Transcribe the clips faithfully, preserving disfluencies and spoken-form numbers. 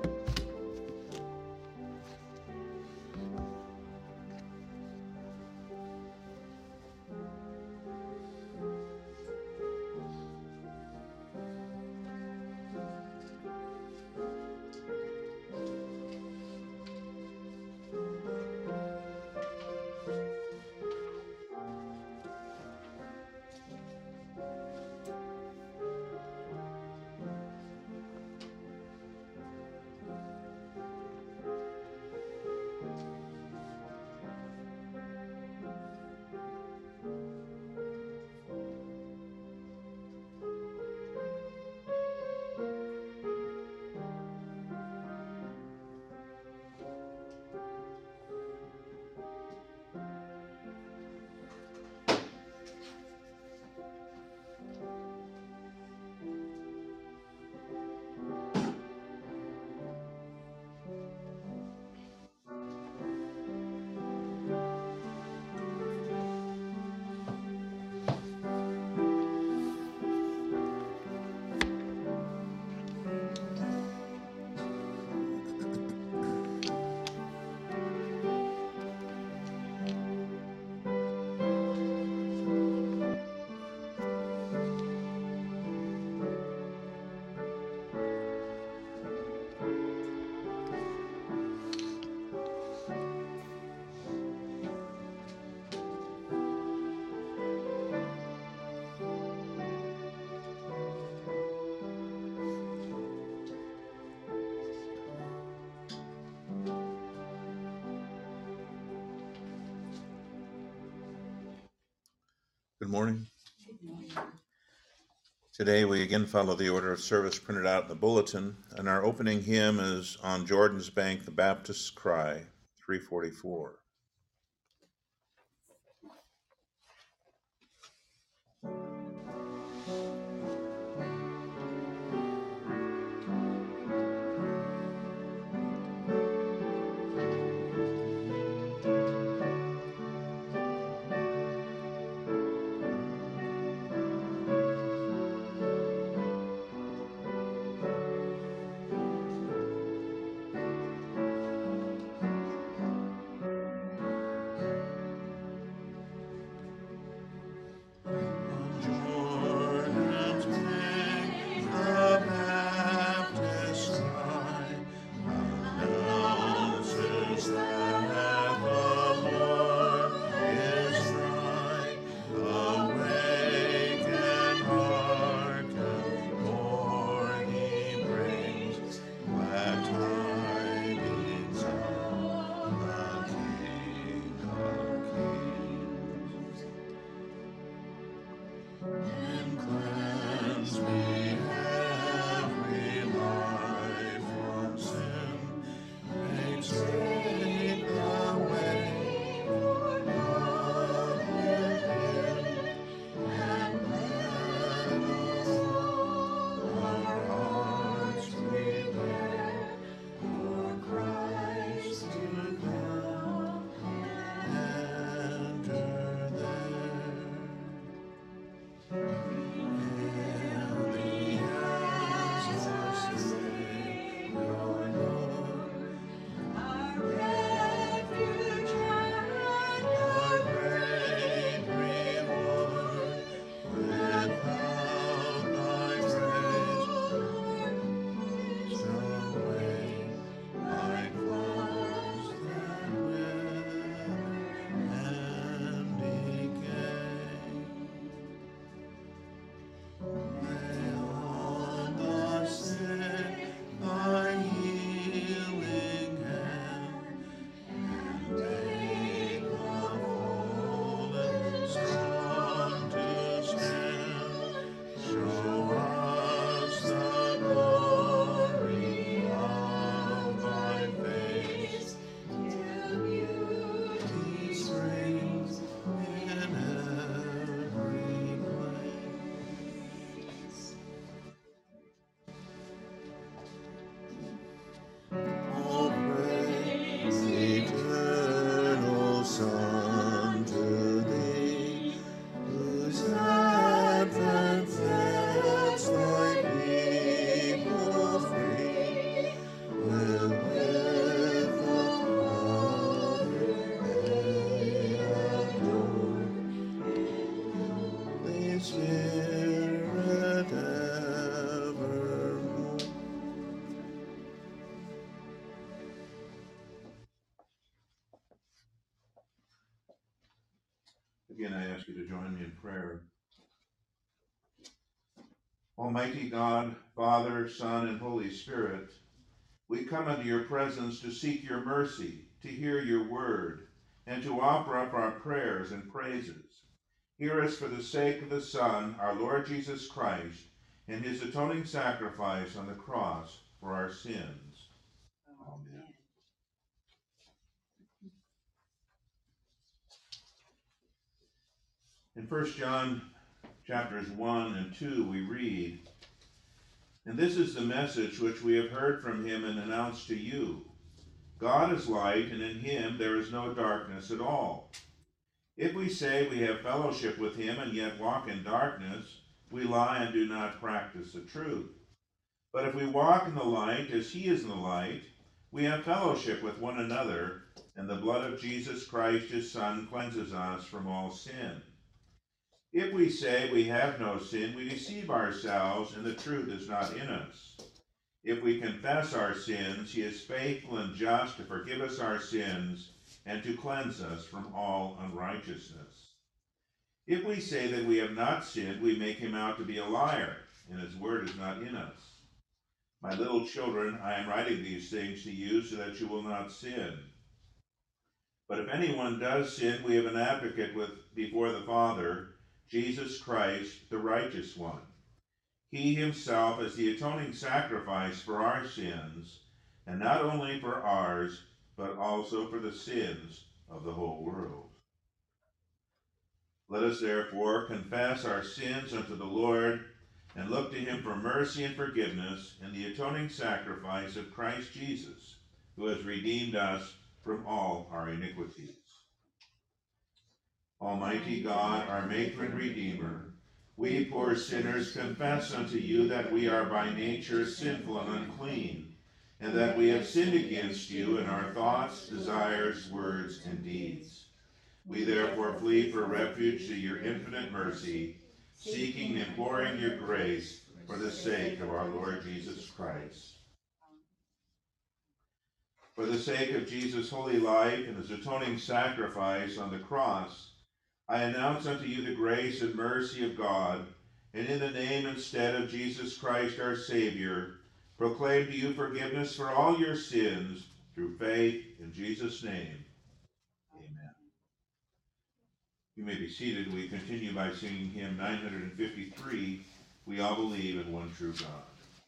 Good morning. Today we again follow the order of service printed out in the bulletin, and our opening hymn is On Jordan's Bank, the Baptist's Cry, three forty-four. Again, I ask you to join me in prayer. Almighty God, Father, Son, and Holy Spirit, we come into your presence to seek your mercy, to hear your word, and to offer up our prayers and praises. Hear us for the sake of the Son, our Lord Jesus Christ, and his atoning sacrifice on the cross for our sins. Amen. In First John chapters one and two, we read, "And this is the message which we have heard from him and announced to you. God is light, and in him there is no darkness at all. If we say we have fellowship with him and yet walk in darkness, we lie and do not practice the truth. But if we walk in the light as he is in the light, we have fellowship with one another, and the blood of Jesus Christ, his Son, cleanses us from all sin. If we say we have no sin, we deceive ourselves, and the truth is not in us. If we confess our sins, he is faithful and just to forgive us our sins and to cleanse us from all unrighteousness. If we say that we have not sinned, we make him out to be a liar, and his word is not in us. My little children, I am writing these things to you so that you will not sin. But if anyone does sin, we have an advocate with before the Father, Jesus Christ, the righteous one. He himself is the atoning sacrifice for our sins, and not only for ours, but also for the sins of the whole world. Let us therefore confess our sins unto the Lord, and look to him for mercy and forgiveness in the atoning sacrifice of Christ Jesus, who has redeemed us from all our iniquities. Almighty God, our Maker and Redeemer, we poor sinners confess unto you that we are by nature sinful and unclean, and that we have sinned against you in our thoughts, desires, words, and deeds. We therefore flee for refuge to your infinite mercy, seeking and imploring your grace for the sake of our Lord Jesus Christ. For the sake of Jesus' holy life and his atoning sacrifice on the cross, I announce unto you the grace and mercy of God, and in the name and stead of Jesus Christ our Savior, proclaim to you forgiveness for all your sins through faith in Jesus' name. Amen. You may be seated. We continue by singing hymn nine hundred fifty-three, We All Believe in One True God.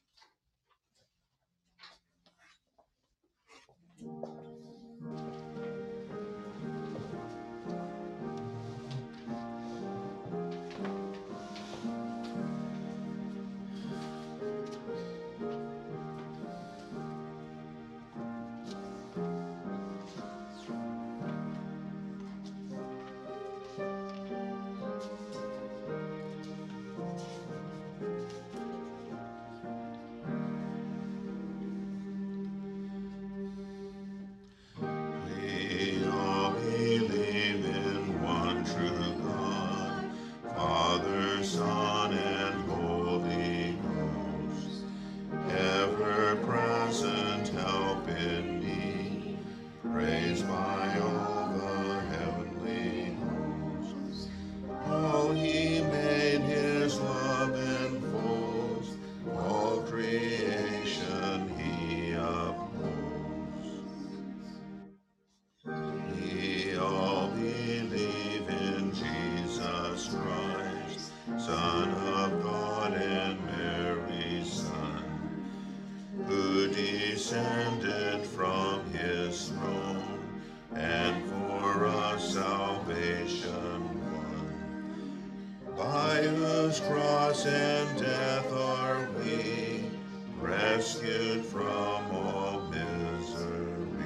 Descended from his throne, and for us salvation won. By whose cross and death are we rescued from all misery.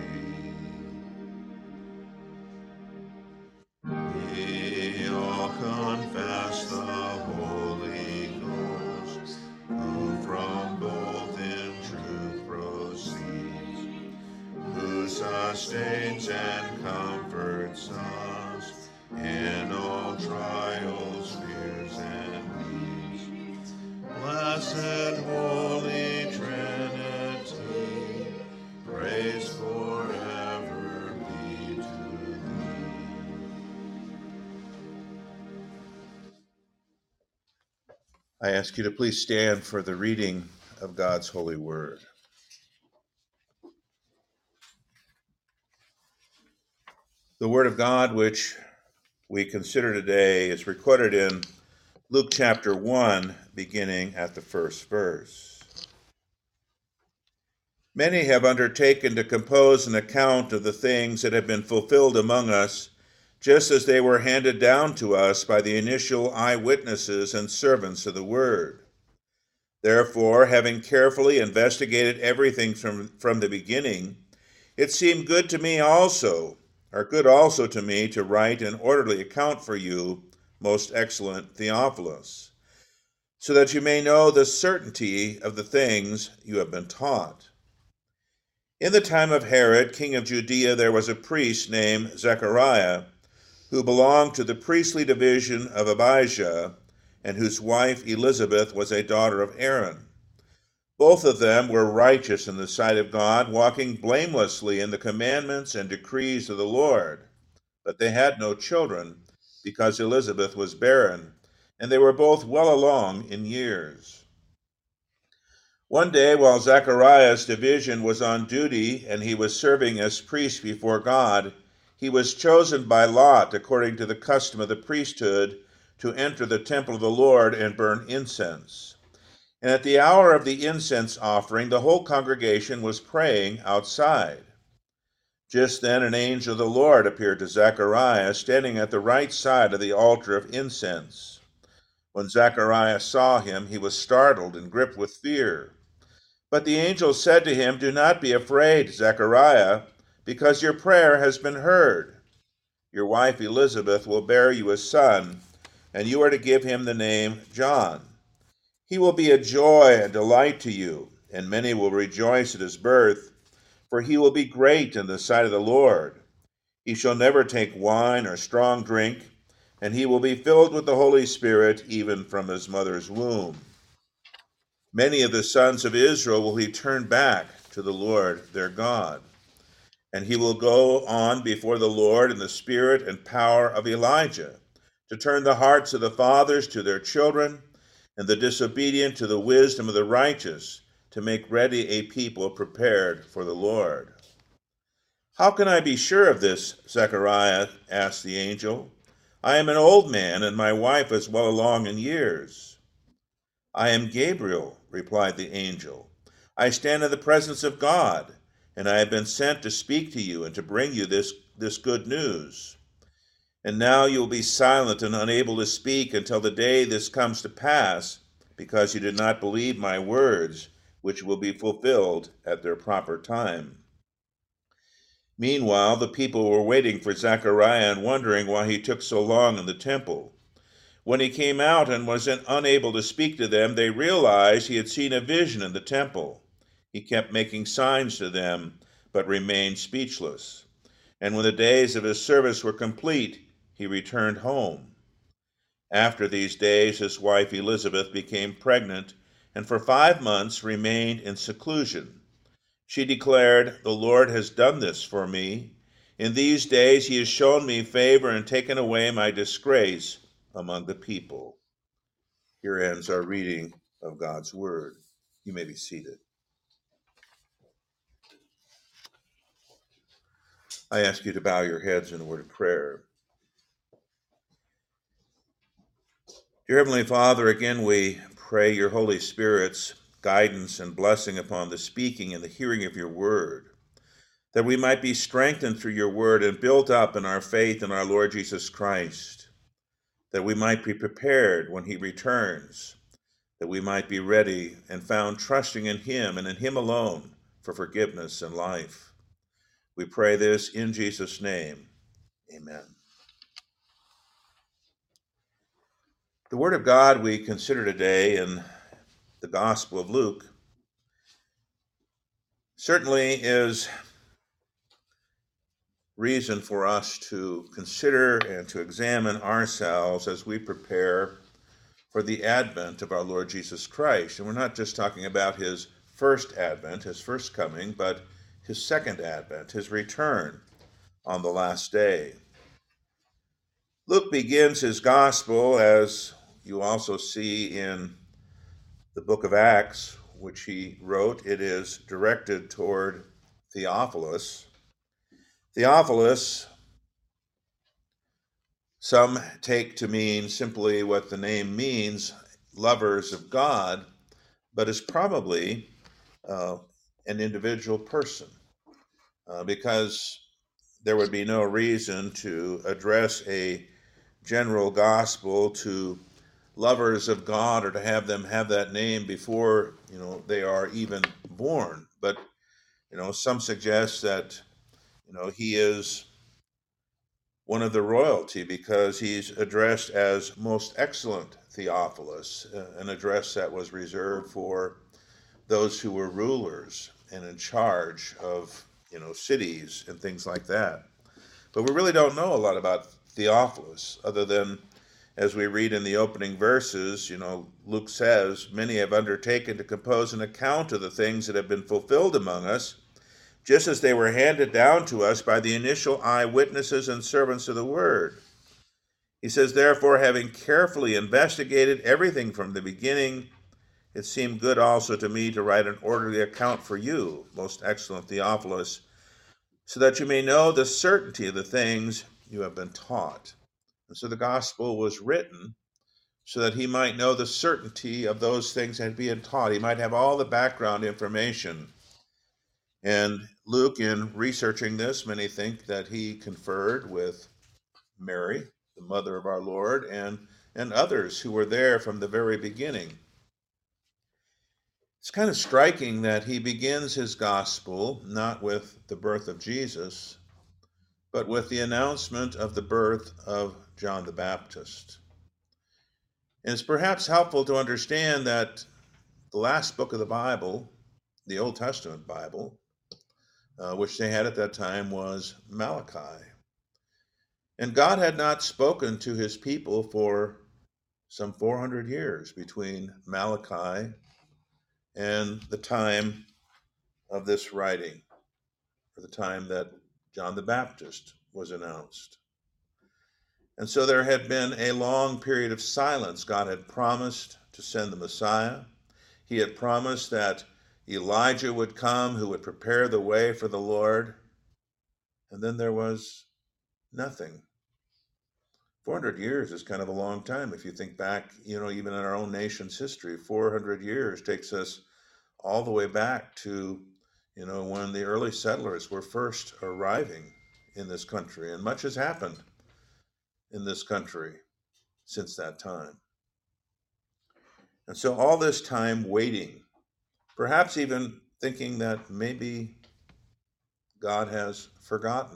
We all confess the Holy Ghost, who from both in truth proceeds, who sustains and comforts us in all trials, fears, and needs. Blessed Holy Trinity, praise forever be to thee. I ask you to please stand for the reading of God's holy word. The word of God which we consider today is recorded in Luke chapter one, beginning at the first verse. Many have undertaken to compose an account of the things that have been fulfilled among us, just as they were handed down to us by the initial eyewitnesses and servants of the word. Therefore, having carefully investigated everything from, from the beginning, it seemed good to me also, or good also to me, to write an orderly account for you, most excellent Theophilus, so that you may know the certainty of the things you have been taught. In the time of Herod, king of Judea, there was a priest named Zechariah, who belonged to the priestly division of Abijah, and whose wife Elizabeth was a daughter of Aaron. Both of them were righteous in the sight of God, walking blamelessly in the commandments and decrees of the Lord. But they had no children, because Elizabeth was barren, and they were both well along in years. One day, while Zechariah's division was on duty and he was serving as priest before God, he was chosen by lot, according to the custom of the priesthood, to enter the temple of the Lord and burn incense. And at the hour of the incense offering, the whole congregation was praying outside. Just then an angel of the Lord appeared to Zechariah, standing at the right side of the altar of incense. When Zechariah saw him, he was startled and gripped with fear. But the angel said to him, "Do not be afraid, Zechariah, because your prayer has been heard. Your wife Elizabeth will bear you a son, and you are to give him the name John. He will be a joy and delight to you, and many will rejoice at his birth, for he will be great in the sight of the Lord. He shall never take wine or strong drink, and he will be filled with the Holy Spirit even from his mother's womb. Many of the sons of Israel will he turn back to the Lord their God. And he will go on before the Lord in the spirit and power of Elijah, to turn the hearts of the fathers to their children, and the disobedient to the wisdom of the righteous, to make ready a people prepared for the Lord." "How can I be sure of this?" Zechariah asked the angel. "I am an old man, and my wife is well along in years." "I am Gabriel," replied the angel. "I stand in the presence of God, and I have been sent to speak to you and to bring you this, this good news. And now you will be silent and unable to speak until the day this comes to pass, because you did not believe my words, which will be fulfilled at their proper time." Meanwhile, the people were waiting for Zechariah and wondering why he took so long in the temple. When he came out and was unable to speak to them, they realized he had seen a vision in the temple. He kept making signs to them, but remained speechless. And when the days of his service were complete, he returned home. After these days, his wife Elizabeth became pregnant, and for five months remained in seclusion. She declared, "The Lord has done this for me. In these days he has shown me favor and taken away my disgrace among the people." Here ends our reading of God's word. You may be seated. I ask you to bow your heads in a word of prayer. Dear Heavenly Father, again we pray your Holy Spirit's guidance and blessing upon the speaking and the hearing of your word, that we might be strengthened through your word and built up in our faith in our Lord Jesus Christ, that we might be prepared when he returns, that we might be ready and found trusting in him and in him alone for forgiveness and life. We pray this in Jesus' name. Amen. The word of God we consider today in the Gospel of Luke certainly is reason for us to consider and to examine ourselves as we prepare for the advent of our Lord Jesus Christ. And we're not just talking about his first advent, his first coming, but his second advent, his return on the last day. Luke begins his gospel, as you also see in the book of Acts, which he wrote, it is directed toward Theophilus. Theophilus, some take to mean simply what the name means, lovers of God, but is probably uh, an individual person, uh, because there would be no reason to address a general gospel to lovers of God, or to have them have that name before, you know, they are even born. But, you know, some suggest that, you know, he is one of the royalty because he's addressed as Most Excellent Theophilus, uh, an address that was reserved for those who were rulers and in charge of, you know, cities and things like that. But we really don't know a lot about Theophilus, other than, as we read in the opening verses, you know, Luke says, many have undertaken to compose an account of the things that have been fulfilled among us, just as they were handed down to us by the initial eyewitnesses and servants of the word. He says, therefore, having carefully investigated everything from the beginning, it seemed good also to me to write an orderly account for you, most excellent Theophilus, so that you may know the certainty of the things you have been taught. And so the gospel was written so that he might know the certainty of those things that had been taught. He might have all the background information. And Luke, in researching this, many think that he conferred with Mary, the mother of our Lord, and, and others who were there from the very beginning. It's kind of striking that he begins his gospel not with the birth of Jesus, but with the announcement of the birth of John the Baptist. And it's perhaps helpful to understand that the last book of the Bible, the Old Testament Bible, uh, which they had at that time, was Malachi. And God had not spoken to his people for some four hundred years between Malachi and the time of this writing, or the time that John the Baptist was announced. And so there had been a long period of silence. God had promised to send the Messiah. He had promised that Elijah would come, who would prepare the way for the Lord. And then there was nothing. four hundred years is kind of a long time. If you think back, you know, even in our own nation's history, four hundred years takes us all the way back to, you know, when the early settlers were first arriving in this country. And much has happened in this country since that time. And so all this time waiting, perhaps even thinking that maybe God has forgotten.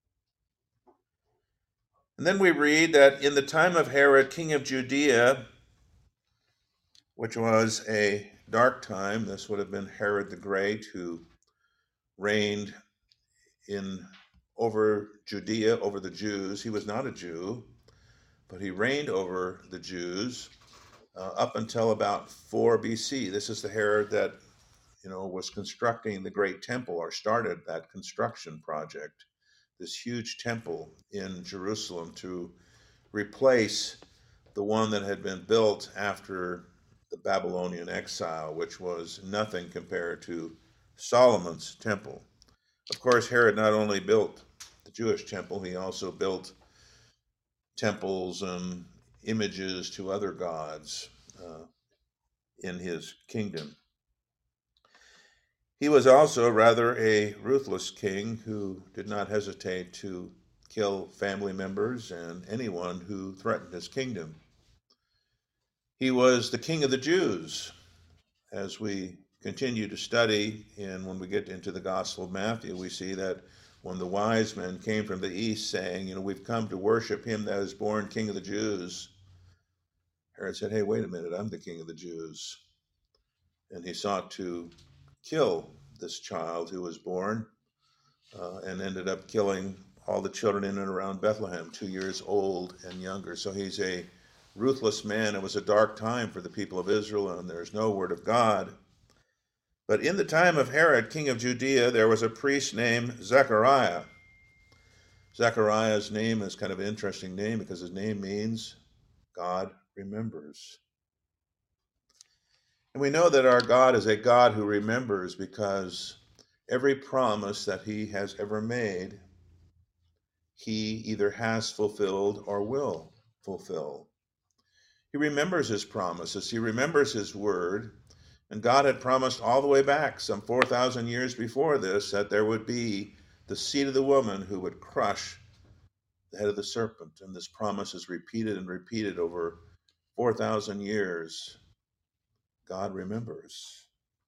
And then we read that in the time of Herod, king of Judea, which was a dark time, this would have been Herod the Great, who reigned in over Judea, over the Jews. He was not a Jew, but he reigned over the Jews uh, up until about four B C. This is the Herod that, you know, was constructing the great temple, or started that construction project, this huge temple in Jerusalem to replace the one that had been built after the Babylonian exile, which was nothing compared to Solomon's temple. Of course, Herod not only built the Jewish temple, he also built temples and images to other gods uh, in his kingdom. He was also rather a ruthless king who did not hesitate to kill family members and anyone who threatened his kingdom. He was the king of the Jews. As we continue to study, and when we get into the Gospel of Matthew, we see that when the wise men came from the east saying, you know, we've come to worship him that is born king of the Jews, Herod said, hey, wait a minute, I'm the king of the Jews. And he sought to kill this child who was born uh, and ended up killing all the children in and around Bethlehem, two years old and younger. So he's a ruthless man. It was a dark time for the people of Israel, and there's no word of God. But in the time of Herod, king of Judea, there was a priest named Zechariah. Zechariah's name is kind of an interesting name because his name means God remembers. And we know that our God is a God who remembers, because every promise that he has ever made, he either has fulfilled or will fulfill. He remembers his promises. He remembers his word. And God had promised all the way back, some four thousand years before this, that there would be the seed of the woman who would crush the head of the serpent. And this promise is repeated and repeated over four thousand years. God remembers.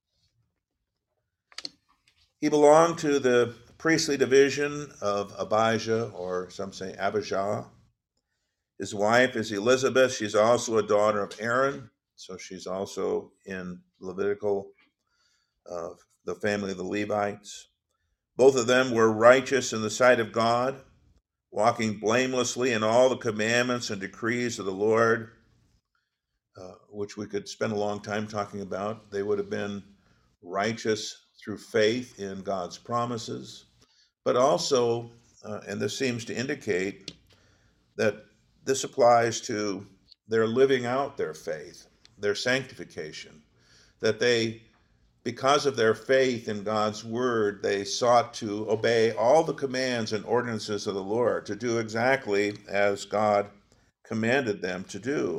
He belonged to the priestly division of Abijah, or some say Abijah. His wife is Elizabeth. She's also a daughter of Aaron, so she's also in Levitical, uh, the family of the Levites. Both of them were righteous in the sight of God, walking blamelessly in all the commandments and decrees of the Lord, uh, which we could spend a long time talking about. They would have been righteous through faith in God's promises, but also, uh, and this seems to indicate that this applies to their living out their faith, their sanctification, that they, because of their faith in God's word, they sought to obey all the commands and ordinances of the Lord, to do exactly as God commanded them to do.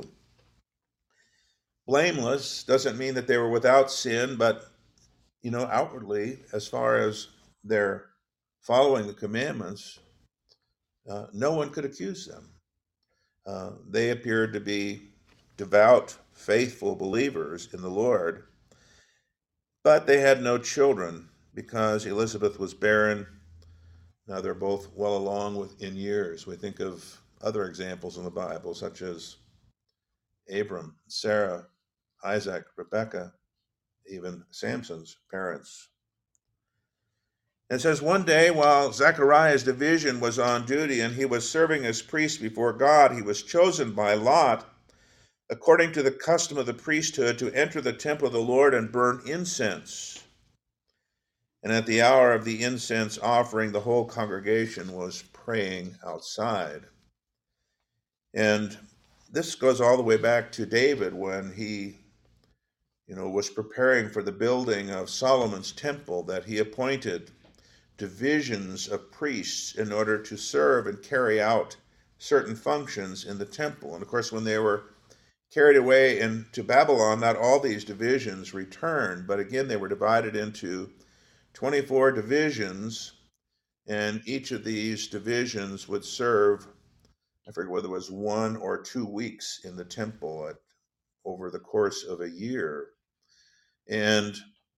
Blameless doesn't mean that they were without sin, but, you know, outwardly, as far as their following the commandments, uh, no one could accuse them. Uh, they appeared to be devout, faithful believers in the Lord, but they had no children because Elizabeth was barren. Now they're both well along with, in years. We think of other examples in the Bible, such as Abram, Sarah, Isaac, Rebekah, even Samson's parents. It says, one day while Zechariah's division was on duty and he was serving as priest before God, he was chosen by Lot, according to the custom of the priesthood, to enter the temple of the Lord and burn incense. And at the hour of the incense offering, the whole congregation was praying outside. And this goes all the way back to David when he, you know, was preparing for the building of Solomon's temple, that he appointed divisions of priests in order to serve and carry out certain functions in the temple. And of course, when they were carried away into Babylon, not all these divisions returned, but again, they were divided into twenty-four divisions, and each of these divisions would serve, I forget whether it was one or two weeks in the temple at, over the course of a year. And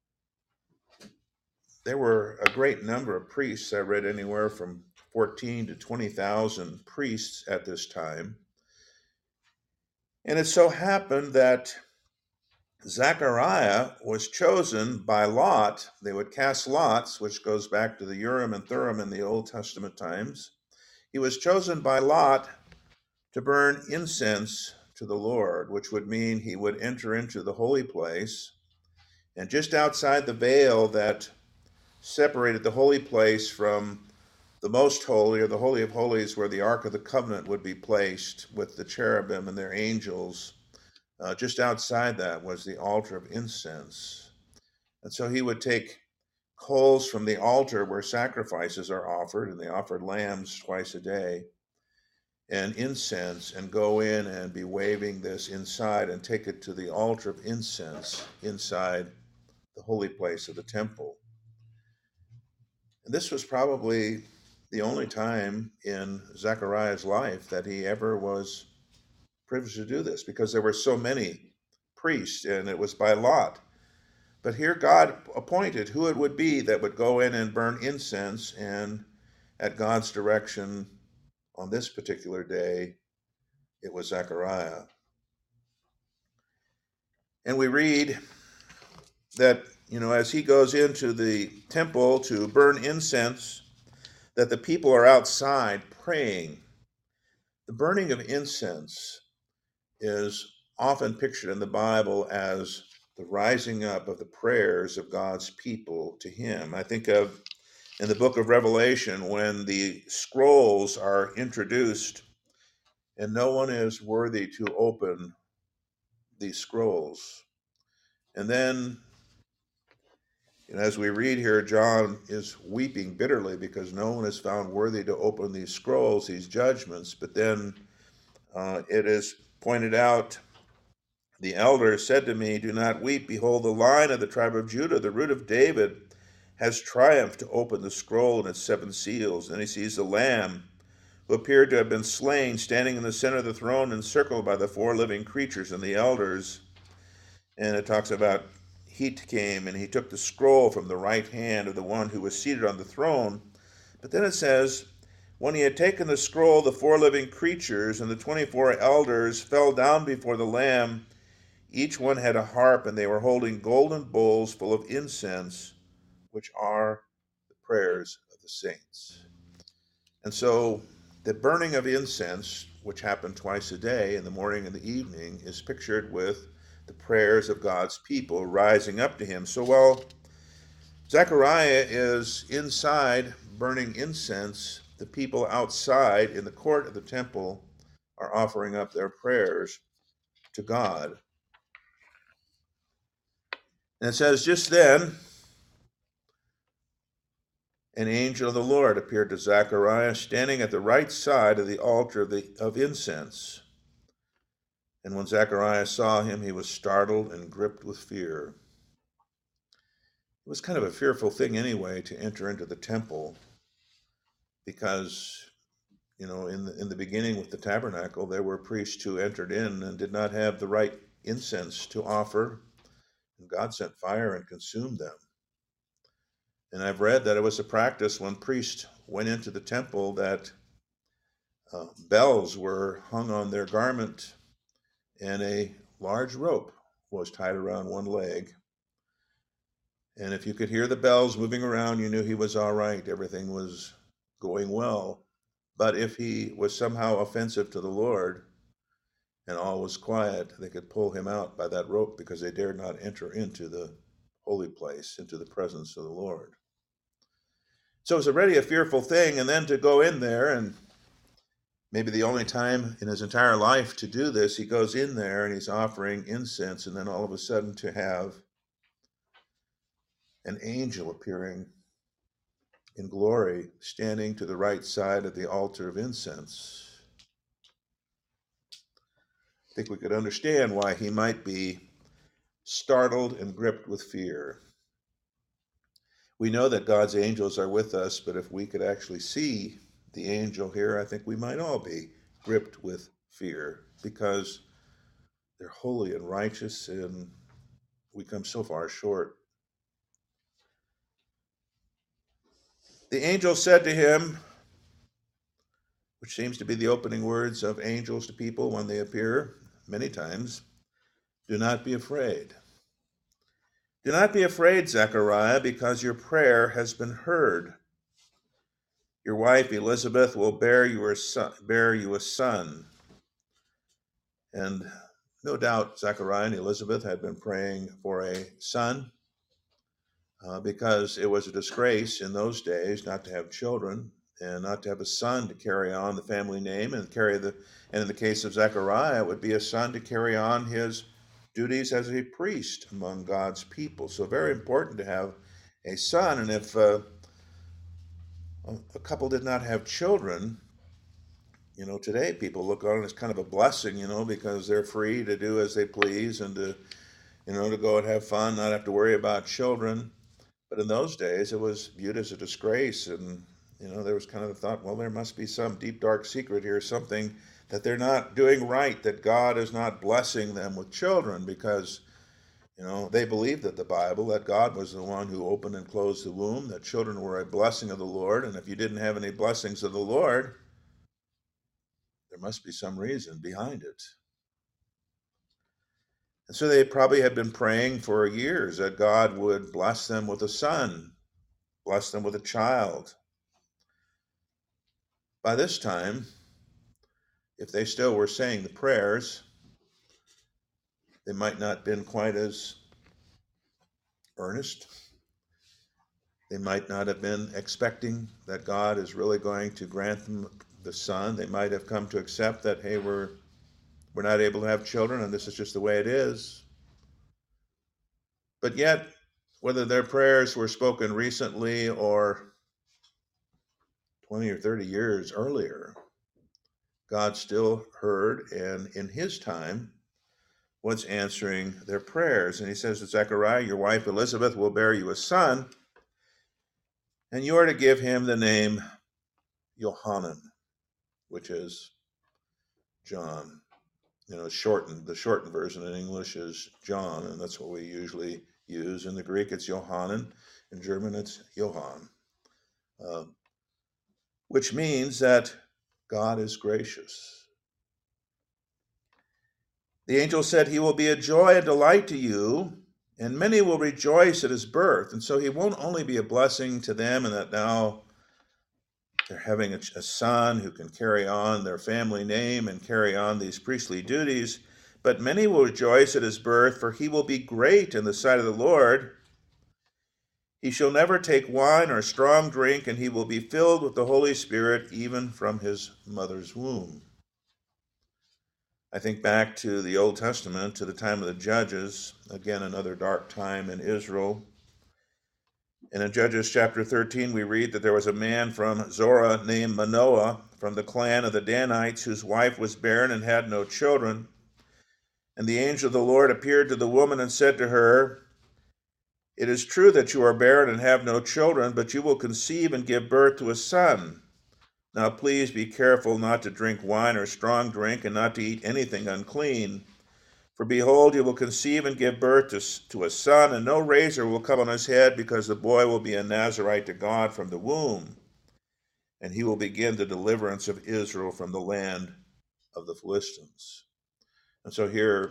there were a great number of priests. I read anywhere from fourteen to twenty thousand priests at this time. And it so happened that Zechariah was chosen by Lot. They would cast lots, which goes back to the Urim and Thummim in the Old Testament times. He was chosen by Lot to burn incense to the Lord, which would mean he would enter into the holy place. And just outside the veil that separated the holy place from the most holy, or the Holy of Holies, where the Ark of the Covenant would be placed with the cherubim and their angels, uh, just outside that was the altar of incense. And so he would take coals from the altar where sacrifices are offered, and they offered lambs twice a day, and incense, and go in and be waving this inside and take it to the altar of incense inside the holy place of the temple. And this was probably the only time in Zechariah's life that he ever was privileged to do this, because there were so many priests and it was by lot. But here God appointed who it would be that would go in and burn incense, and at God's direction on this particular day, it was Zechariah. And we read that, you know, as he goes into the temple to burn incense, that the people are outside praying. The burning of incense is often pictured in the Bible as the rising up of the prayers of God's people to him. I think of in the book of Revelation when the scrolls are introduced and no one is worthy to open these scrolls. And then, and as we read here, John is weeping bitterly because no one is found worthy to open these scrolls, these judgments. But then uh, it is pointed out, the elder said to me, "Do not weep. Behold, the Lion of the tribe of Judah, the Root of David, has triumphed to open the scroll and its seven seals." Then he sees the Lamb, who appeared to have been slain, standing in the center of the throne, encircled by the four living creatures and the elders. And it talks about he came and he took the scroll from the right hand of the one who was seated on the throne. But then it says, when he had taken the scroll, the four living creatures and the twenty-four elders fell down before the Lamb. Each one had a harp, and they were holding golden bowls full of incense, which are the prayers of the saints. And so the burning of incense, which happened twice a day, in the morning and the evening, is pictured with the prayers of God's people rising up to him. So while Zechariah is inside burning incense, the people outside in the court of the temple are offering up their prayers to God. And it says, just then, an angel of the Lord appeared to Zechariah, standing at the right side of the altar of, the, of incense. And when Zechariah saw him, he was startled and gripped with fear. It was kind of a fearful thing anyway to enter into the temple, because, you know, in the, in the beginning with the tabernacle, there were priests who entered in and did not have the right incense to offer, and God sent fire and consumed them. And I've read that it was a practice when priests went into the temple that uh, bells were hung on their garment, and a large rope was tied around one leg. And if you could hear the bells moving around, you knew he was all right. Everything was going well. But if he was somehow offensive to the Lord and all was quiet, they could pull him out by that rope, because they dared not enter into the holy place, into the presence of the Lord. So it was already a fearful thing. And then to go in there, and maybe the only time in his entire life to do this, he goes in there and he's offering incense, and then all of a sudden to have an angel appearing in glory, standing to the right side of the altar of incense. I think we could understand why he might be startled and gripped with fear. We know that God's angels are with us, but if we could actually see the angel here, I think we might all be gripped with fear, because they're holy and righteous, and we come so far short. The angel said to him, which seems to be the opening words of angels to people when they appear many times, "Do not be afraid. Do not be afraid, Zechariah, because your prayer has been heard. Your wife Elizabeth will bear you a son, bear you a son." And no doubt Zechariah and Elizabeth had been praying for a son, uh, because it was a disgrace in those days not to have children and not to have a son to carry on the family name and carry the, and in the case of Zechariah, it would be a son to carry on his duties as a priest among God's people. So very important to have a son. And if uh, a couple did not have children, you know, today people look on it as kind of a blessing, you know, because they're free to do as they please and to, you know, to go and have fun, not have to worry about children. But in those days, it was viewed as a disgrace. And, you know, there was kind of the thought, well, there must be some deep, dark secret here, something that they're not doing right, that God is not blessing them with children, because, you know, they believed that the Bible, that God was the one who opened and closed the womb, that children were a blessing of the Lord, and if you didn't have any blessings of the Lord, there must be some reason behind it. And so they probably had been praying for years that God would bless them with a son, bless them with a child. By this time, if they still were saying the prayers, they might not have been quite as earnest. They might not have been expecting that God is really going to grant them the son. They might have come to accept that, hey, we're we're not able to have children, and this is just the way it is. But yet, whether their prayers were spoken recently or twenty or thirty years earlier, God still heard, and in his time was answering their prayers. And he says to Zechariah, your wife Elizabeth will bear you a son, and you are to give him the name Yohanan, which is John. You know, shortened, the shortened version in English is John, and that's what we usually use. In the Greek, it's Yohanan. In German, it's Johann, uh, which means that God is gracious. The angel said, he will be a joy and delight to you, and many will rejoice at his birth. And so he won't only be a blessing to them in that now they're having a, a son who can carry on their family name and carry on these priestly duties, but many will rejoice at his birth, for he will be great in the sight of the Lord. He shall never take wine or strong drink, and he will be filled with the Holy Spirit even from his mother's womb. I think back to the Old Testament, to the time of the Judges, again, another dark time in Israel. And in Judges chapter thirteen, we read that there was a man from Zorah named Manoah from the clan of the Danites, whose wife was barren and had no children. And the angel of the Lord appeared to the woman and said to her, it is true that you are barren and have no children, but you will conceive and give birth to a son. Now please be careful not to drink wine or strong drink, and not to eat anything unclean. For behold, you will conceive and give birth to, to a son, and no razor will come on his head, because the boy will be a Nazarite to God from the womb. And he will begin the deliverance of Israel from the land of the Philistines. And so here,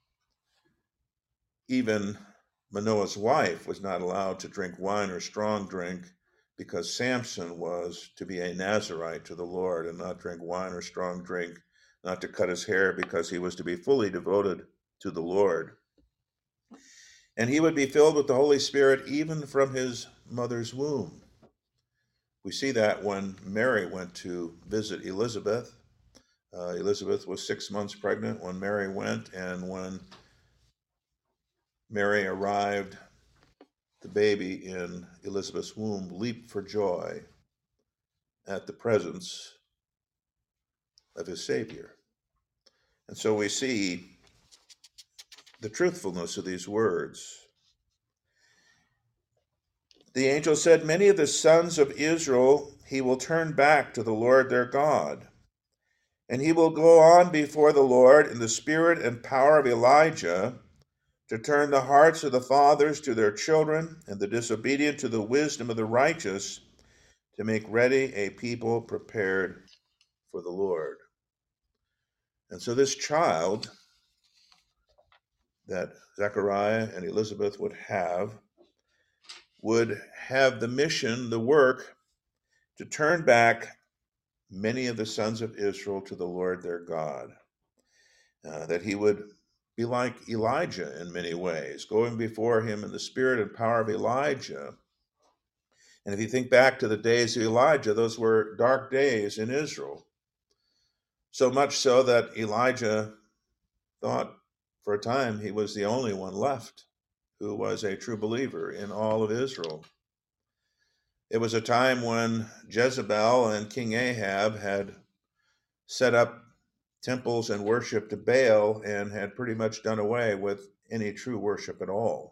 even Manoah's wife was not allowed to drink wine or strong drink, because Samson was to be a Nazarite to the Lord and not drink wine or strong drink, not to cut his hair, because he was to be fully devoted to the Lord. And he would be filled with the Holy Spirit even from his mother's womb. We see that when Mary went to visit Elizabeth. Uh, Elizabeth was six months pregnant when Mary went, and when Mary arrived, the baby in Elizabeth's womb leaped for joy at the presence of his Savior. And so we see the truthfulness of these words. The angel said, many of the sons of Israel he will turn back to the Lord their God, and he will go on before the Lord in the spirit and power of Elijah, to turn the hearts of the fathers to their children, and the disobedient to the wisdom of the righteous, to make ready a people prepared for the Lord. And so this child that Zechariah and Elizabeth would have, would have the mission, the work, to turn back many of the sons of Israel to the Lord their God. Uh, that he would be like Elijah in many ways, going before him in the spirit and power of Elijah. And if you think back to the days of Elijah, those were dark days in Israel. So much so that Elijah thought for a time he was the only one left who was a true believer in all of Israel. It was a time when Jezebel and King Ahab had set up temples and worship to Baal and had pretty much done away with any true worship at all.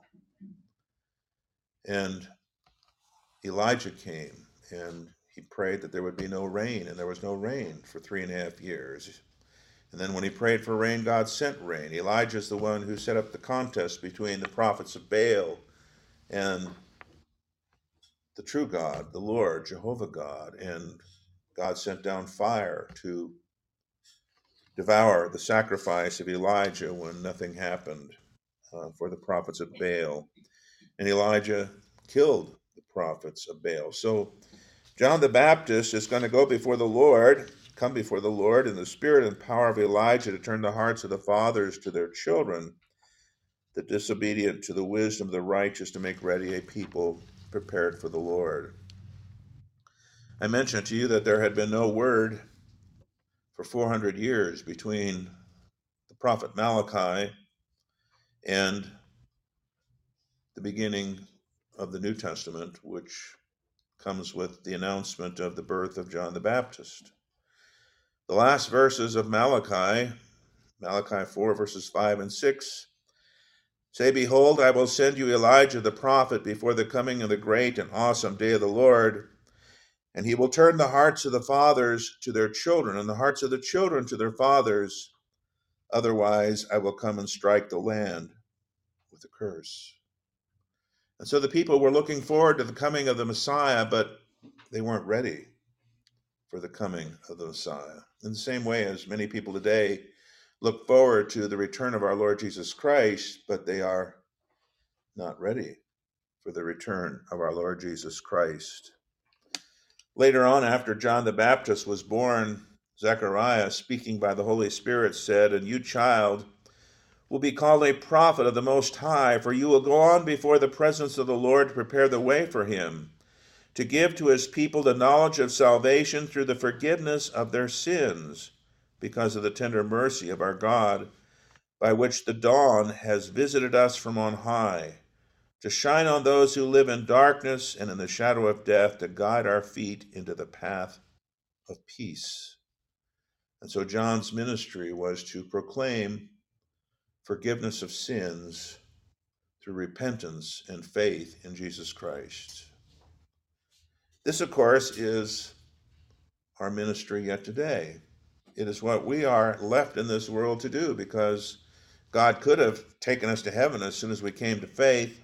And Elijah came and he prayed that there would be no rain, and there was no rain for three and a half years. And then when he prayed for rain, God sent rain. Elijah is the one who set up the contest between the prophets of Baal and the true God, the Lord, Jehovah God. And God sent down fire to devour the sacrifice of Elijah when nothing happened uh, for the prophets of Baal. And Elijah killed the prophets of Baal. So John the Baptist is going to go before the Lord, come before the Lord in the spirit and power of Elijah, to turn the hearts of the fathers to their children, the disobedient to the wisdom of the righteous, to make ready a people prepared for the Lord. I mentioned to you that there had been no word for four hundred years between the prophet Malachi and the beginning of the New Testament, which comes with the announcement of the birth of John the Baptist. The last verses of Malachi, Malachi four, verses five and six, say, "Behold, I will send you Elijah the prophet before the coming of the great and awesome day of the Lord, and he will turn the hearts of the fathers to their children, and the hearts of the children to their fathers. Otherwise, I will come and strike the land with a curse." And so the people were looking forward to the coming of the Messiah, but they weren't ready for the coming of the Messiah. In the same way as many people today look forward to the return of our Lord Jesus Christ, but they are not ready for the return of our Lord Jesus Christ. Later on, after John the Baptist was born, Zechariah, speaking by the Holy Spirit, said, "And you, child, will be called a prophet of the Most High, for you will go on before the presence of the Lord to prepare the way for him, to give to his people the knowledge of salvation through the forgiveness of their sins, because of the tender mercy of our God, by which the dawn has visited us from on high, to shine on those who live in darkness and in the shadow of death, to guide our feet into the path of peace." And so John's ministry was to proclaim forgiveness of sins through repentance and faith in Jesus Christ. This, of course, is our ministry yet today. It is what we are left in this world to do, because God could have taken us to heaven as soon as we came to faith,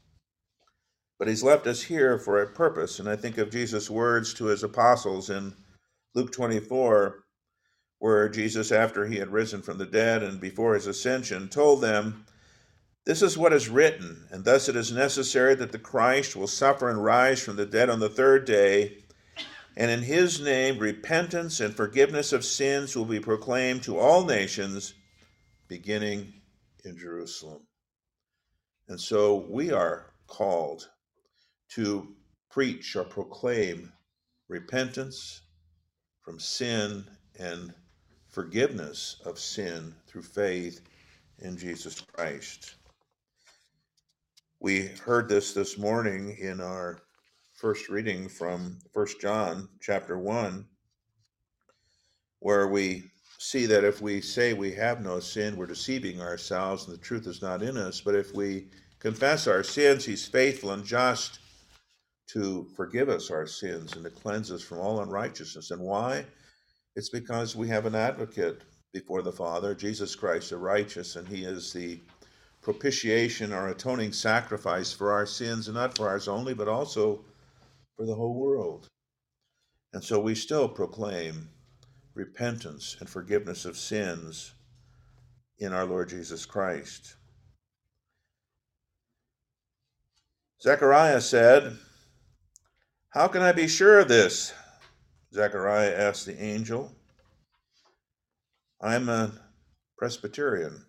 but he's left us here for a purpose. And I think of Jesus' words to his apostles in Luke twenty-four, where Jesus, after he had risen from the dead and before his ascension, told them, "This is what is written, and thus it is necessary that the Christ will suffer and rise from the dead on the third day, and in his name repentance and forgiveness of sins will be proclaimed to all nations, beginning in Jerusalem." And so we are called to preach or proclaim repentance from sin and forgiveness of sin through faith in Jesus Christ. We heard this this morning in our first reading from First John chapter one, where we see that if we say we have no sin, we're deceiving ourselves and the truth is not in us. But if we confess our sins, he's faithful and just to forgive us our sins and to cleanse us from all unrighteousness. And why? It's because we have an advocate before the Father, Jesus Christ the righteous, and he is the propitiation or atoning sacrifice for our sins, and not for ours only, but also for the whole world. And so we still proclaim repentance and forgiveness of sins in our Lord Jesus Christ. Zechariah said, "How can I be sure of this?" Zechariah asked the angel. "I'm a Presbyterian."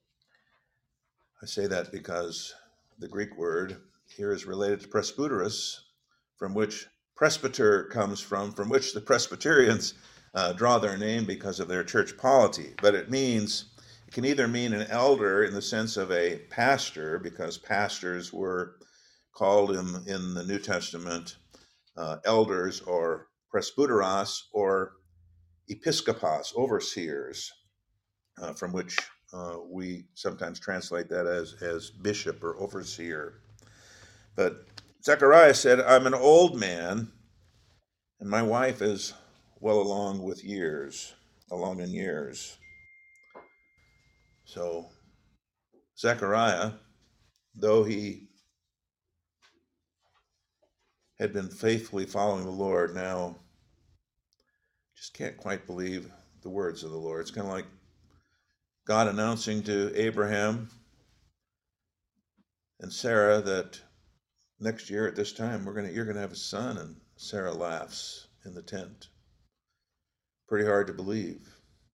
I say that because the Greek word here is related to presbyteros, from which presbyter comes from, from which the Presbyterians uh, draw their name because of their church polity. But it means, it can either mean an elder in the sense of a pastor, because pastors were called in, in the New Testament uh, elders or presbyteros, or episkopos, overseers, uh, from which uh, we sometimes translate that as, as bishop or overseer. But Zechariah said, "I'm an old man, and my wife is well along with years, along in years." So Zechariah, though he had been faithfully following the Lord, now just can't quite believe the words of the Lord. It's kind of like God announcing to Abraham and Sarah that next year at this time we're gonna you're gonna have a son, and Sarah laughs in the tent. Pretty hard to believe.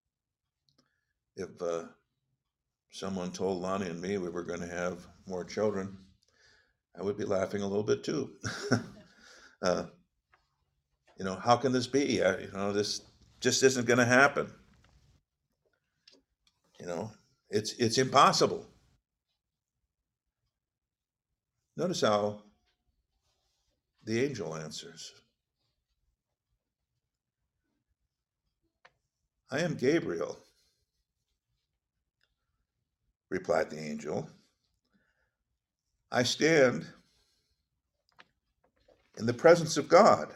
If uh, someone told Lonnie and me we were going to have more children, I would be laughing a little bit too. uh, you know, how can this be? I, you know, this just isn't going to happen. You know, it's it's impossible. Notice how the angel answers. I am Gabriel, replied the angel. I stand in the presence of God,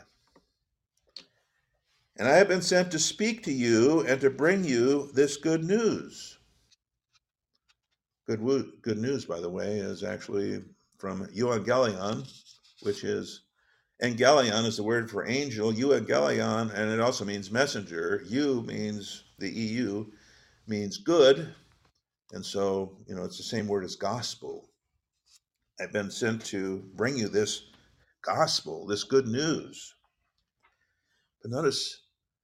and I have been sent to speak to you and to bring you this good news. Good, wo- good news, by the way, is actually from euangelion, which is, angelion is the word for angel, euangelion, and it also means messenger. Eu means, the E U means good, and so, you know, it's the same word as gospel. I've been sent to bring you this gospel, this good news. But notice,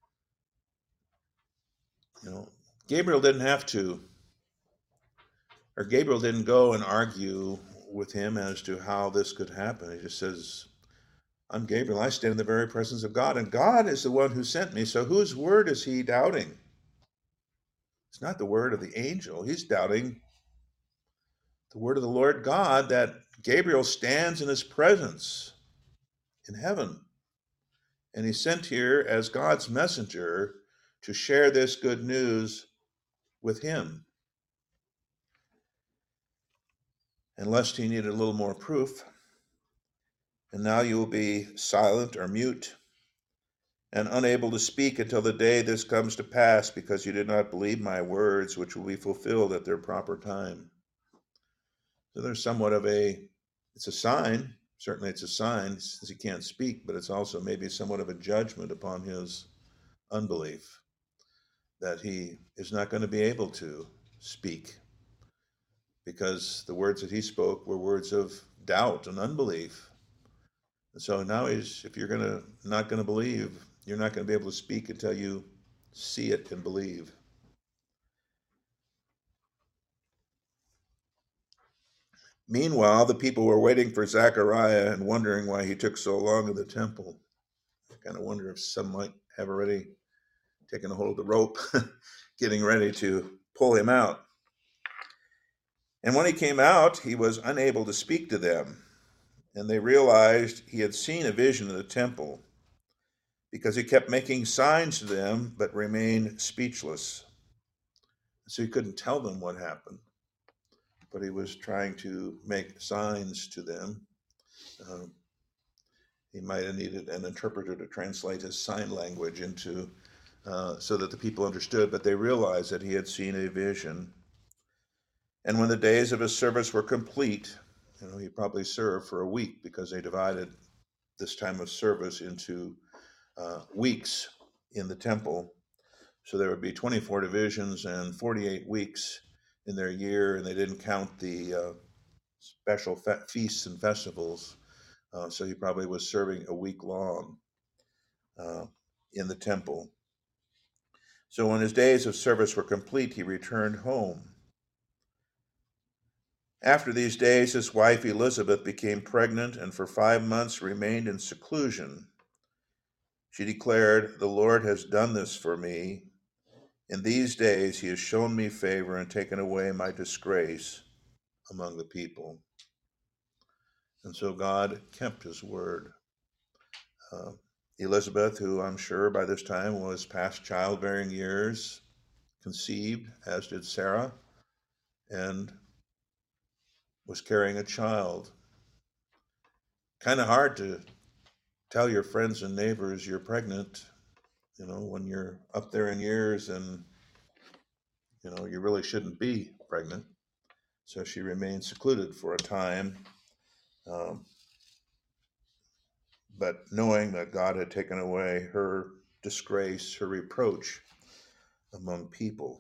you know, Gabriel didn't have to, or Gabriel didn't go and argue with him as to how this could happen. He just says, I'm Gabriel, I stand in the very presence of God, and God is the one who sent me. So whose word is he doubting? It's not the word of the angel. He's doubting the word of the Lord God, that Gabriel stands in his presence in heaven. And he's sent here as God's messenger to share this good news with him. And lest he needed a little more proof, and now you will be silent or mute and unable to speak until the day this comes to pass, because you did not believe my words, which will be fulfilled at their proper time. So there's somewhat of a, it's a sign, certainly it's a sign, since he can't speak, but it's also maybe somewhat of a judgment upon his unbelief, that he is not going to be able to speak, because the words that he spoke were words of doubt and unbelief. And so now he's, if you're gonna not going to believe, you're not going to be able to speak until you see it and believe. Meanwhile, the people were waiting for Zechariah and wondering why he took so long in the temple. I kind of wonder if some might have already taken a hold of the rope, getting ready to pull him out. And when he came out, he was unable to speak to them. And they realized he had seen a vision in the temple, because he kept making signs to them but remained speechless. So he couldn't tell them what happened, but he was trying to make signs to them. Um, he might have needed an interpreter to translate his sign language into, uh, so that the people understood, but they realized that he had seen a vision. And when the days of his service were complete, you know, he probably served for a week, because they divided this time of service into uh, weeks in the temple. So there would be twenty-four divisions and forty-eight weeks in their year, and they didn't count the uh, special fe- feasts and festivals. Uh, so he probably was serving a week long uh, in the temple. So when his days of service were complete, he returned home. After these days, his wife Elizabeth became pregnant, and for five months remained in seclusion. She declared, "The Lord has done this for me. In these days he has shown me favor and taken away my disgrace among the people." And so God kept his word. Uh, Elizabeth, who I'm sure by this time was past childbearing years, conceived, as did Sarah, and was carrying a child. Kind of hard to tell your friends and neighbors you're pregnant, you know, when you're up there in years and, you know, you really shouldn't be pregnant. So she remained secluded for a time, um, but knowing that God had taken away her disgrace, her reproach among people.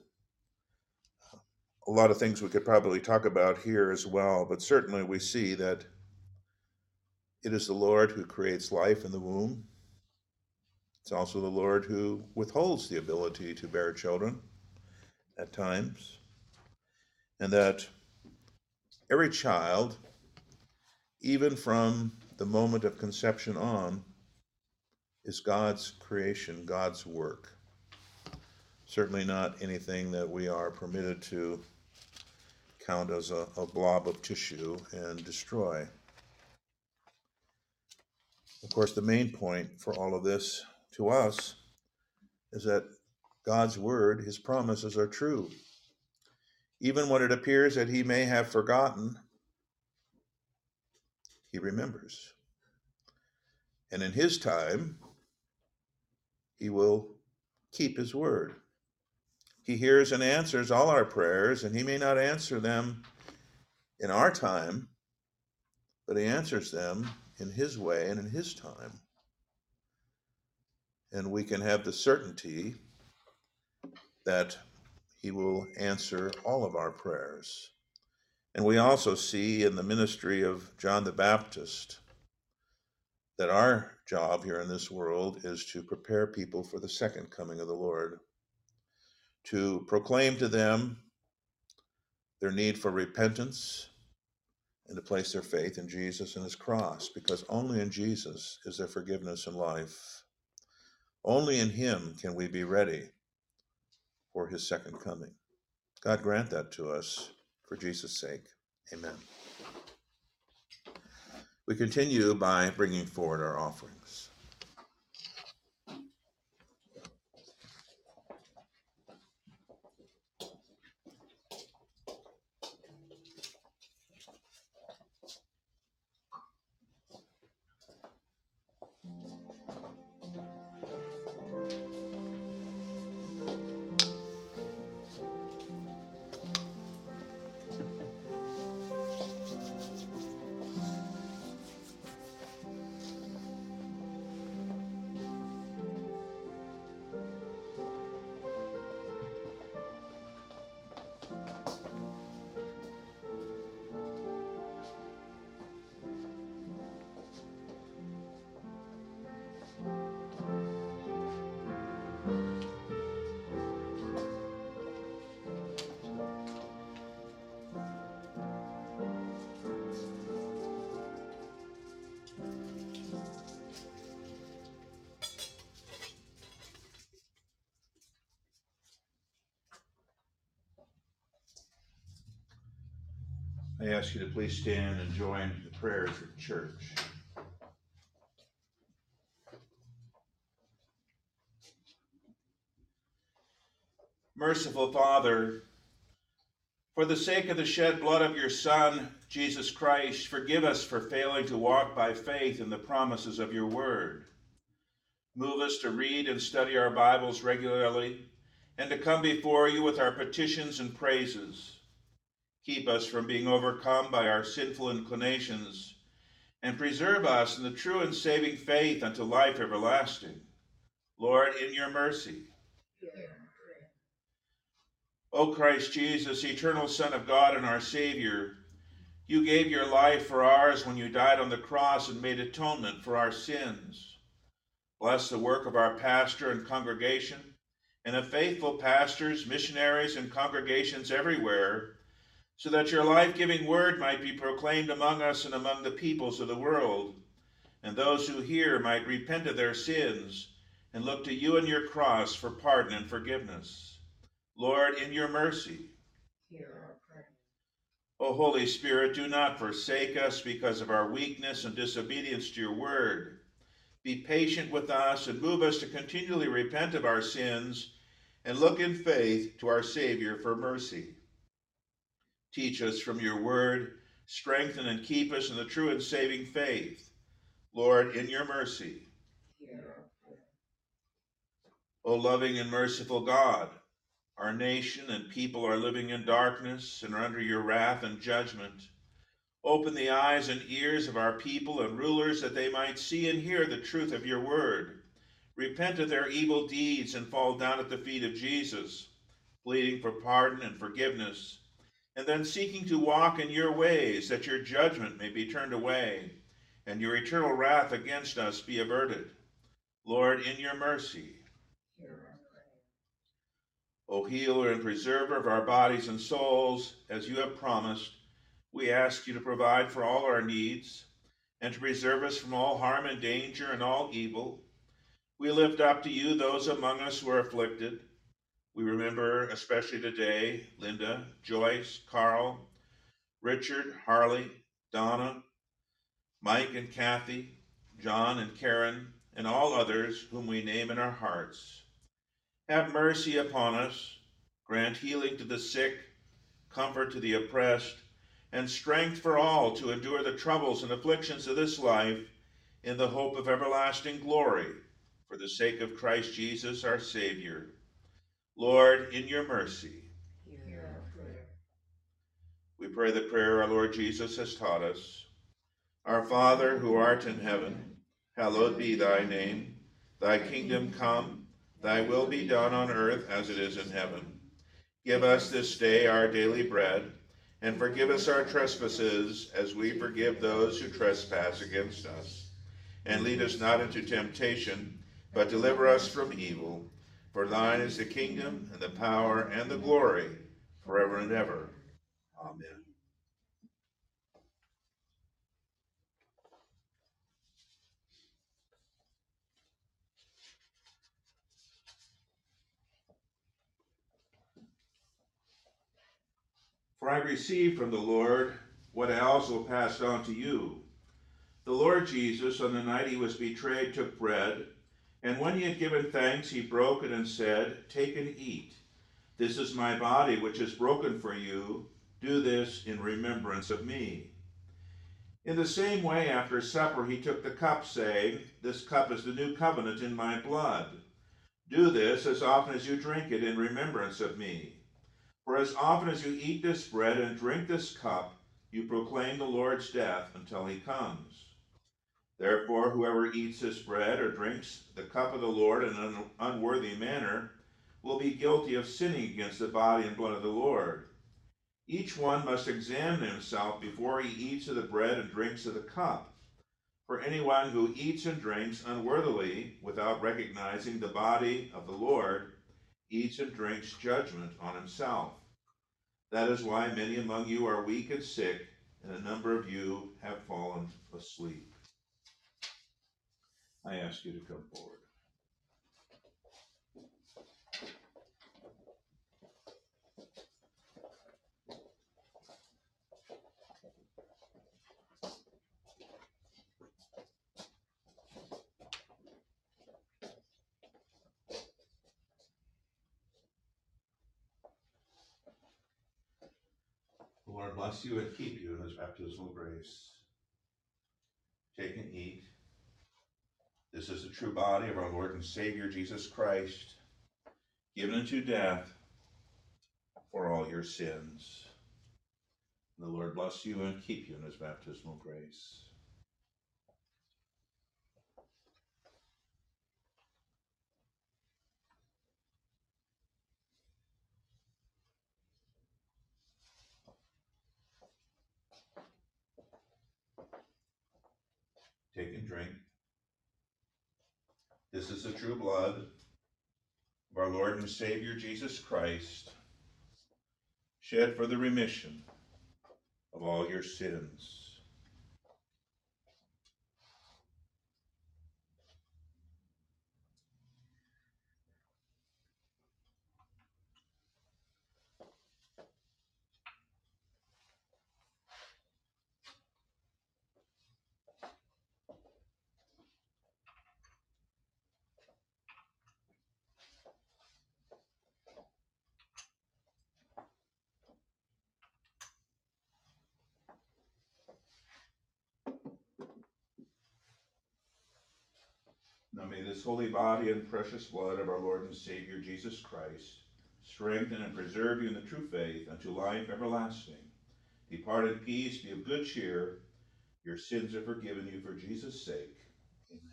A lot of things we could probably talk about here as well, but certainly we see that it is the Lord who creates life in the womb. It's also the Lord who withholds the ability to bear children at times, and that every child, even from the moment of conception on, is God's creation, God's work. Certainly not anything that we are permitted to count as a, a blob of tissue and destroy. Of course, the main point for all of this to us is that God's word, his promises are true. Even when it appears that he may have forgotten, he remembers. And in his time, he will keep his word. He hears and answers all our prayers, and he may not answer them in our time, but he answers them in his way and in his time. And we can have the certainty that he will answer all of our prayers. And we also see in the ministry of John the Baptist that our job here in this world is to prepare people for the second coming of the Lord, to proclaim to them their need for repentance and to place their faith in Jesus and his cross, because only in Jesus is there forgiveness and life. Only in him can we be ready for his second coming. God grant that to us for Jesus' sake. Amen. We continue by bringing forward our offerings. I ask you to please stand and join the prayers of the church. Merciful Father, for the sake of the shed blood of your Son, Jesus Christ, forgive us for failing to walk by faith in the promises of your word. Move us to read and study our Bibles regularly and to come before you with our petitions and praises. Keep us from being overcome by our sinful inclinations, and preserve us in the true and saving faith unto life everlasting. Lord, in your mercy. O Christ Jesus, eternal Son of God and our Savior, you gave your life for ours when you died on the cross and made atonement for our sins. Bless the work of our pastor and congregation, and of faithful pastors, missionaries, and congregations everywhere, so that your life-giving word might be proclaimed among us and among the peoples of the world, and those who hear might repent of their sins and look to you and your cross for pardon and forgiveness. Lord, in your mercy. Hear our prayer. O Holy Spirit, do not forsake us because of our weakness and disobedience to your word. Be patient with us and move us to continually repent of our sins and look in faith to our Savior for mercy. Teach us from your word, strengthen and keep us in the true and saving faith. Lord, in your mercy. O loving and merciful God, our nation and people are living in darkness and are under your wrath and judgment. Open the eyes and ears of our people and rulers that they might see and hear the truth of your word, repent of their evil deeds and fall down at the feet of Jesus, pleading for pardon and forgiveness, and then seeking to walk in your ways, that your judgment may be turned away, and your eternal wrath against us be averted. Lord, in your mercy. O healer and preserver of our bodies and souls, as you have promised, we ask you to provide for all our needs, and to preserve us from all harm and danger and all evil. We lift up to you those among us who are afflicted. We remember, especially today, Linda, Joyce, Carl, Richard, Harley, Donna, Mike and Kathy, John and Karen, and all others whom we name in our hearts. Have mercy upon us, grant healing to the sick, comfort to the oppressed, and strength for all to endure the troubles and afflictions of this life in the hope of everlasting glory, for the sake of Christ Jesus our Savior. Lord, in your mercy, Hear our prayer. we pray the prayer our Lord Jesus has taught us. Our Father, who art in heaven, hallowed be thy name. Thy kingdom come, thy will be done on earth as it is in heaven. Give us this day our daily bread, and forgive us our trespasses as we forgive those who trespass against us. And lead us not into temptation, but deliver us from evil. For thine is the kingdom, and the power, and the glory, forever and ever. Amen. For I received from the Lord what I also passed on to you. The Lord Jesus, on the night he was betrayed, took bread, and when he had given thanks, he broke it and said, "Take and eat. This is my body, which is broken for you. Do this in remembrance of me." In the same way, after supper, he took the cup, saying, "This cup is the new covenant in my blood. Do this as often as you drink it in remembrance of me. For as often as you eat this bread and drink this cup, you proclaim the Lord's death until he comes. Therefore, whoever eats this bread or drinks the cup of the Lord in an unworthy manner will be guilty of sinning against the body and blood of the Lord. Each one must examine himself before he eats of the bread and drinks of the cup. For anyone who eats and drinks unworthily, without recognizing the body of the Lord, eats and drinks judgment on himself. That is why many among you are weak and sick, and a number of you have fallen asleep. I ask you to come forward. The Lord bless you and keep you in his baptismal grace. Take and eat. This is the true body of our Lord and Savior Jesus Christ, given unto death for all your sins. The Lord bless you and keep you in his baptismal grace. Take and drink. This is the true blood of our Lord and Savior Jesus Christ, shed for the remission of all your sins. Now may this holy body and precious blood of our Lord and Savior Jesus Christ strengthen and preserve you in the true faith unto life everlasting. Depart in peace, be of good cheer. Your sins are forgiven you for Jesus' sake. Amen.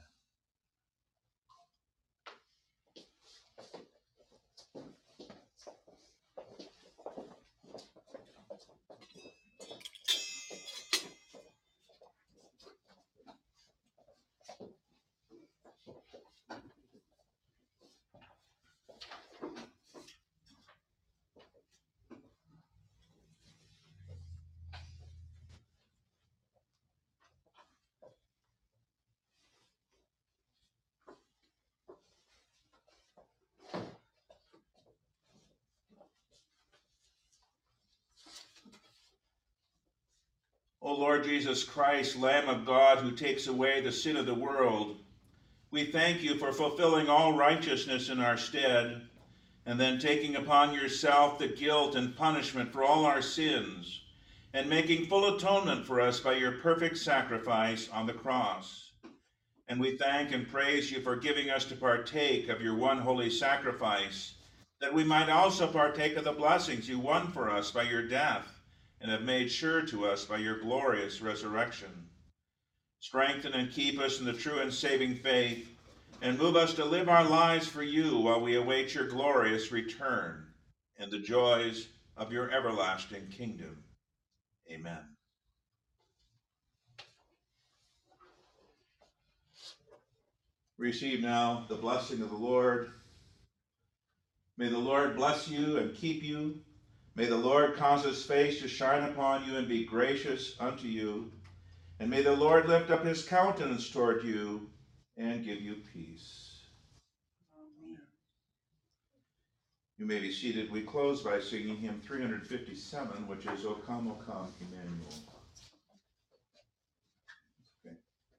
Lord Jesus Christ, Lamb of God, who takes away the sin of the world, we thank you for fulfilling all righteousness in our stead, and then taking upon yourself the guilt and punishment for all our sins, and making full atonement for us by your perfect sacrifice on the cross. And we thank and praise you for giving us to partake of your one holy sacrifice, that we might also partake of the blessings you won for us by your death, and have made sure to us by your glorious resurrection. Strengthen and keep us in the true and saving faith, and move us to live our lives for you while we await your glorious return and the joys of your everlasting kingdom. Amen. Receive now the blessing of the Lord. May the Lord bless you and keep you. May the Lord cause his face to shine upon you and be gracious unto you. And may the Lord lift up his countenance toward you and give you peace. Amen. You may be seated. We close by singing hymn three fifty-seven, which is O Come, O Come, Emmanuel. Okay.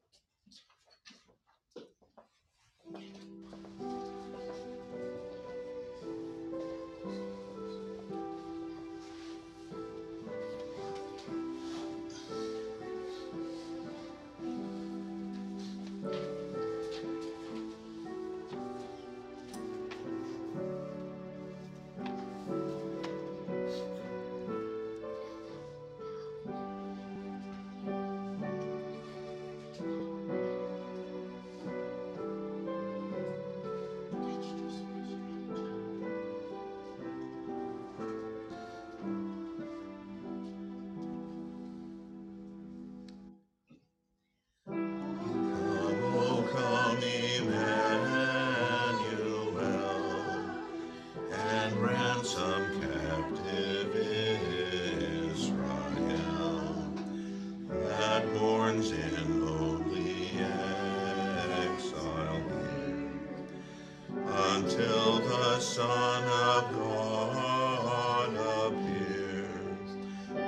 Until the Son of God appears.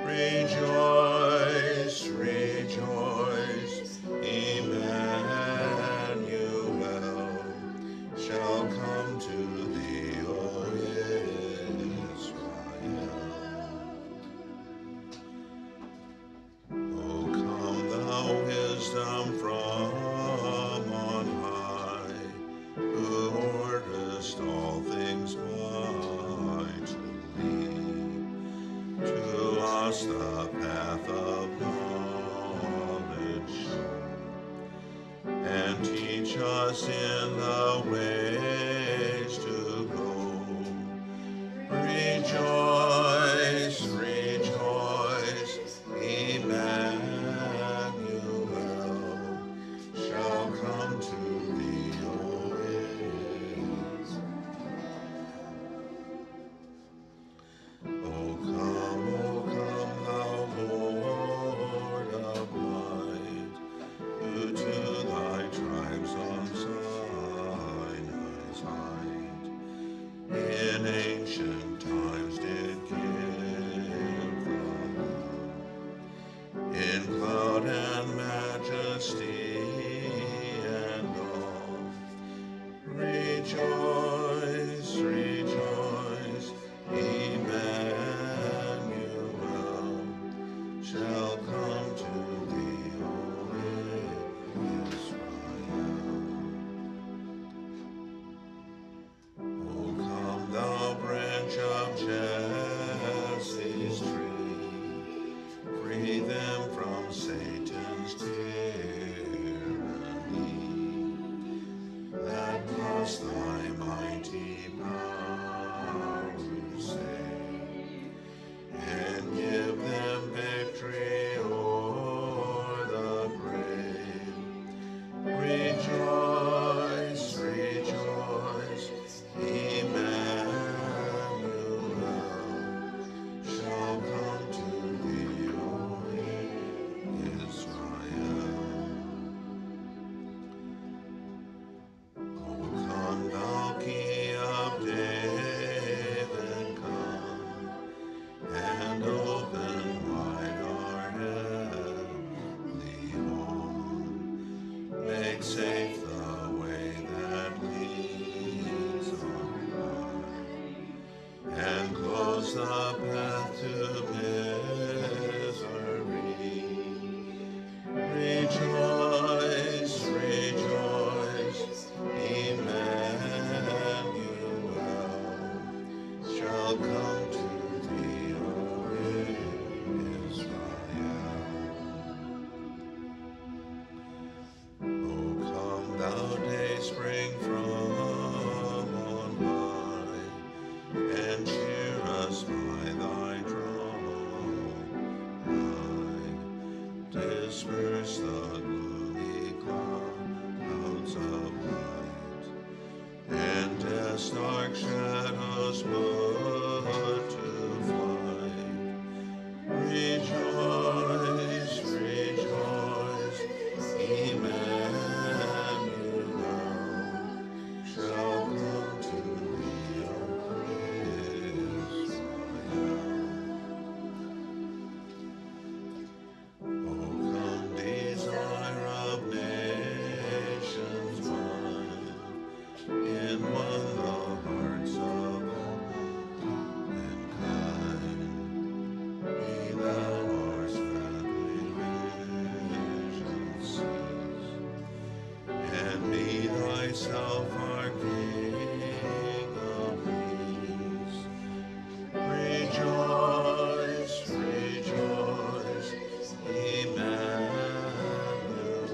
Rejoice, rejoice, Emmanuel shall come to thee, O Israel. O come, thou wisdom from on high, who orderest all things mightily. To us the path of knowledge show, and teach us in the ways to go. Rejoice, rejoice, Emmanuel shall come to thee, O Israel. O come, O come, thou Lord of light, who to thy tribes on Sinai's height in ancient times did give the law, in cloud and majesty and all. Rejoice, rejoice, Emmanuel shall come to thee, O Israel. O come, thou branch of Jesse's tree, free them from Satan's tyranny, that must thy mighty power save, and give them victory o'er the brave. Rejoice, rejoice, Emmanuel shall come to thee, O Israel. O come, thou dark shadows put to flight. Rejoice, rejoice, Emmanuel shall come to thee, O Israel. O come, desire of nations one, in one the hearts of all mankind. Be thou our sadly vision cease, and be thyself our King of peace. Rejoice, rejoice, Emmanuel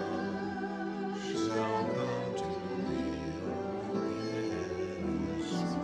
shall come to thee, O Israel.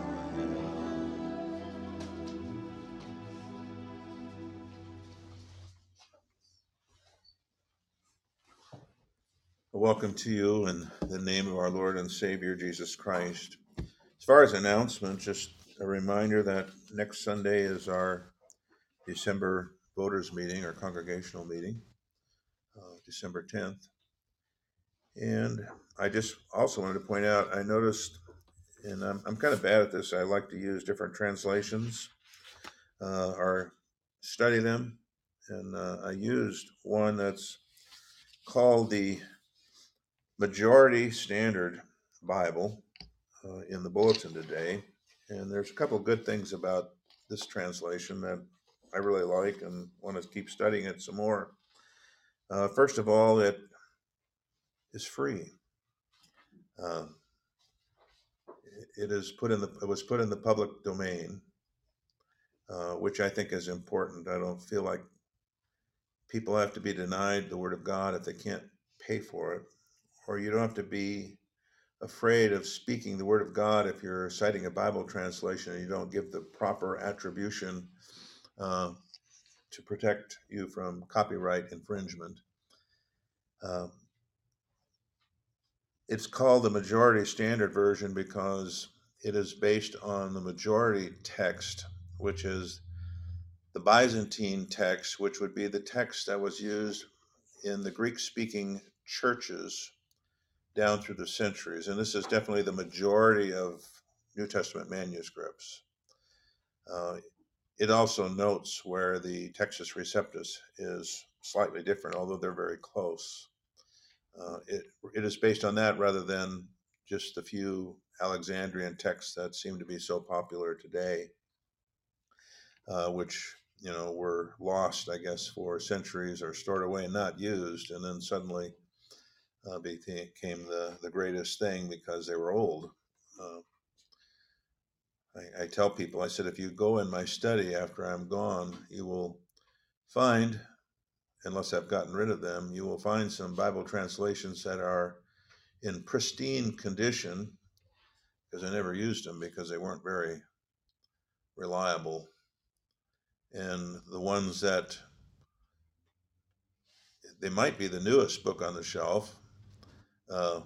Welcome to you in the name of our Lord and Savior Jesus Christ. As far as announcements, just a reminder that next Sunday is our December voters meeting, our congregational meeting, uh, December tenth. And I just also wanted to point out, I noticed, and I'm, I'm kind of bad at this, I like to use different translations uh, or study them. And uh, I used one that's called the Majority Standard Bible uh, in the bulletin today. And there's a couple good things about this translation that I really like and want to keep studying it some more. Uh, first of all, it is free. Uh, it is put in the it was put in the public domain, uh, which I think is important. I don't feel like people have to be denied the Word of God if they can't pay for it, or you don't have to be afraid of speaking the Word of God if you're citing a Bible translation and you don't give the proper attribution uh, to protect you from copyright infringement. Uh, it's called the Majority Standard Version because it is based on the majority text, which is the Byzantine text, which would be the text that was used in the Greek-speaking churches down through the centuries. And this is definitely the majority of New Testament manuscripts. Uh, it also notes where the Textus Receptus is slightly different, although they're very close. Uh, it, it is based on that rather than just the few Alexandrian texts that seem to be so popular today, uh, which, you know, were lost, I guess, for centuries or stored away and not used, and then suddenly uh, became the, the greatest thing because they were old. Uh, I, I tell people, I said, if you go in my study after I'm gone, you will find, unless I've gotten rid of them, you will find some Bible translations that are in pristine condition, because I never used them because they weren't very reliable. And the ones that, they might be the newest book on the shelf, uh,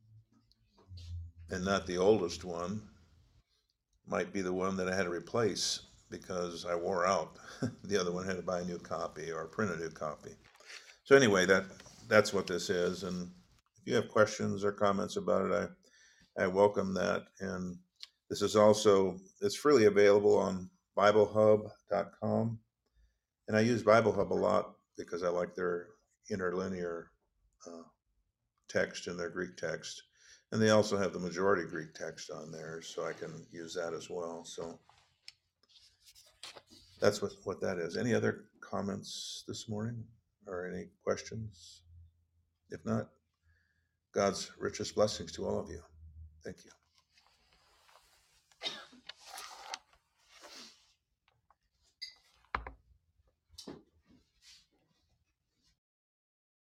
and not the oldest one, might be the one that I had to replace because I wore out. The other one had to buy a new copy or print a new copy. So anyway, that that's what this is. And if you have questions or comments about it, I, I welcome that. And this is also, it's freely available on Bible Hub dot com. And I use Bible Hub a lot because I like their interlinear uh, text and their Greek text. And they also have the majority Greek text on there, so I can use that as well. So that's what, what that is. Any other comments this morning or any questions? If not, God's richest blessings to all of you. Thank you.